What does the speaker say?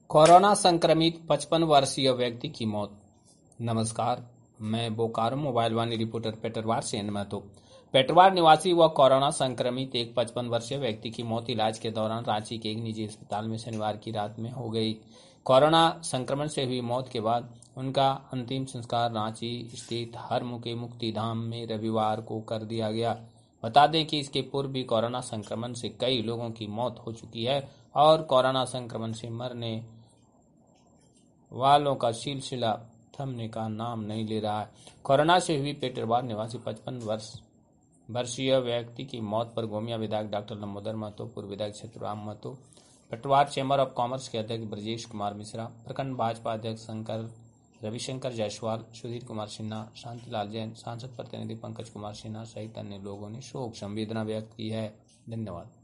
Corona संक्रमित 55 वर्षीय व्यक्ति की मौत। नमस्कार, मैं बोकारो मोबाइल वाणी रिपोर्टर पेटरवार से महतो। पेटरवार निवासी व कोरोना संक्रमित एक 55 वर्षीय व्यक्ति की मौत इलाज के दौरान रांची के एक निजी अस्पताल में शनिवार की रात में हो गई। कोरोना संक्रमण से हुई मौत के बाद उनका अंतिम संस्कार रांची स्थित हरमुखी मुक्तिधाम में रविवार को कर दिया गया। बता दें कि इसके पूर्व भी कोरोना संक्रमण से कई लोगों की मौत हो चुकी है और कोरोना संक्रमण से मरने वालों का सिलसिला थमने का नाम नहीं ले रहा है। कोरोना से हुई पेटरवार निवासी 55 वर्षीय व्यक्ति की मौत पर गोमिया विधायक डॉक्टर लंबोदर महतो, पूर्व विधायक Chhaturam Mahto, Petarwar chamber of commerce के अध्यक्ष ब्रजेश कुमार मिश्रा, प्रखंड भाजपा अध्यक्ष रविशंकर जायसवाल, सुधीर कुमार सिन्हा, शांतिलाल जैन, सांसद प्रतिनिधि पंकज कुमार सिन्हा सहित अन्य लोगों ने शोक संवेदना व्यक्त की है। धन्यवाद।